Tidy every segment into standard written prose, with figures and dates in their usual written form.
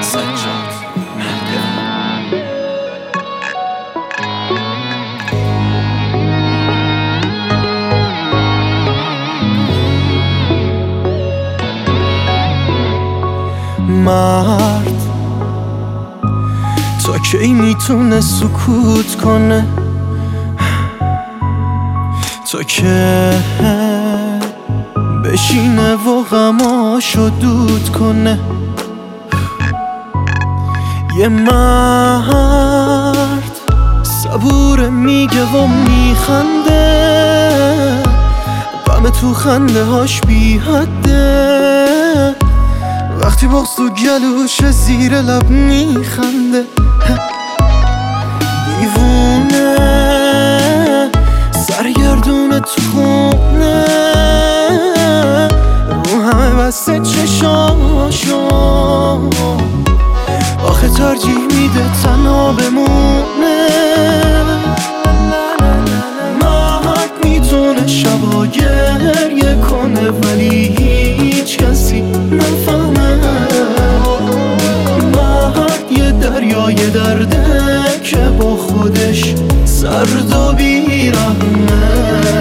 سجاد مهدوی. مرد تا کی میتونه سکوت کنه، تا که بشینه و غماشو دود کنه. یه مرد صبور میگه و میخنده، غم تو خنده هاش بی حده، وقتی بغض تو گلوش زیر لب میخنده. دیوونه سرگردونه تو خونه، رو همه بسته چشاشو، آخه ترجیح میده تنها بمونه. مرد میتونه شبا گریه کنه ولی هیچ کسی نفهمه. مرد یه دریای درده که با خودش سرد و بیرحمه.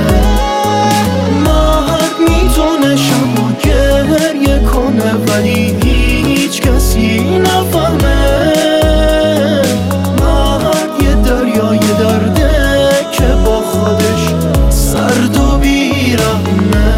مرد میتونه شبا گریه کنه ولی هیچ کسی نفهمه. مرد یه دریای درده که با خودش سرد و بیرحمه.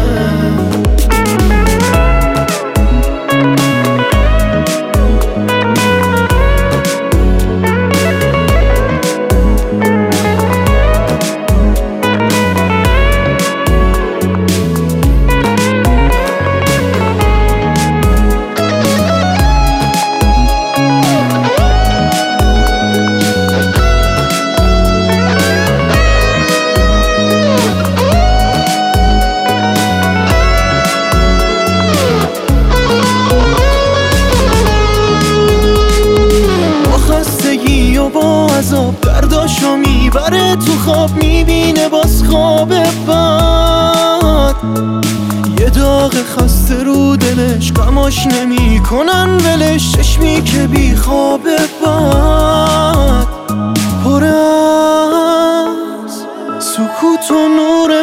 با عذاب درداشو میبره تو خواب، میبینه باز خواب بد. یه داغ خسته رو دلش غماش نمیکنن ولش، چشمی که بی خواب بد پر از سکوت و نور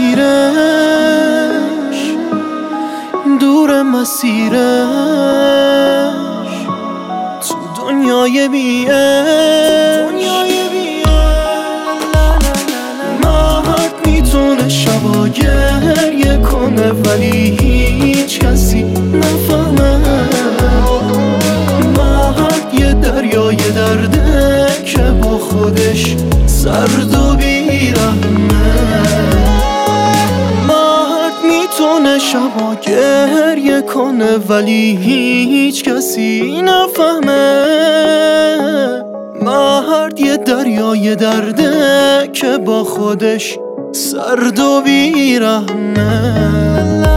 مسیرش، دور مسیرش دنیای بیه. مرد میتونه شبا گریه کنه ولی هیچ کسی نفهمه. مرد یه دریای درده که با خودش سرد و بیرحمه. میتونه شبا گریه کنه ولی هیچ کسی نفهمه. مرد یه دریای درده که با خودش سرد و بیرحمه.